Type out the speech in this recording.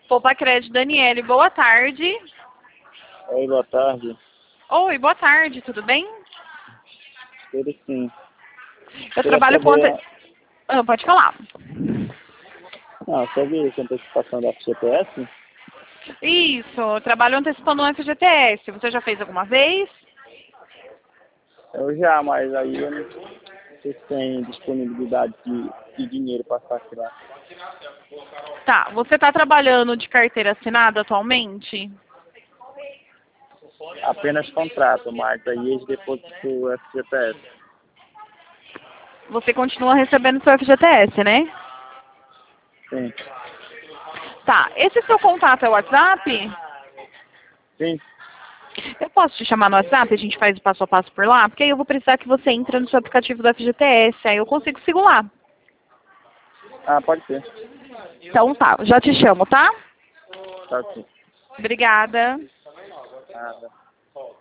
Poupa Crédito, Daniele, boa tarde. Oi, boa tarde. Oi, boa tarde, tudo bem? Tudo sim. Eu Queria trabalho com... saber, pode falar. sobre essa antecipação da FGTS? Isso, eu trabalho antecipando um FGTS. Você já fez alguma vez? Eu já, mas aí eu não sei se tem disponibilidade de dinheiro para parcelar. Tá, você está trabalhando de carteira assinada atualmente? Apenas contrato, mas aí eles depositam o FGTS. Você continua recebendo seu FGTS, né? Sim. Tá, esse seu contato é o WhatsApp? Sim. Eu posso te chamar no WhatsApp, a gente faz o passo a passo por lá? Porque aí eu vou precisar que você entre no seu aplicativo do FGTS, aí eu consigo segurar. Ah, pode ser. Então tá, já te chamo, tá? Tá sim. Obrigada. Nada.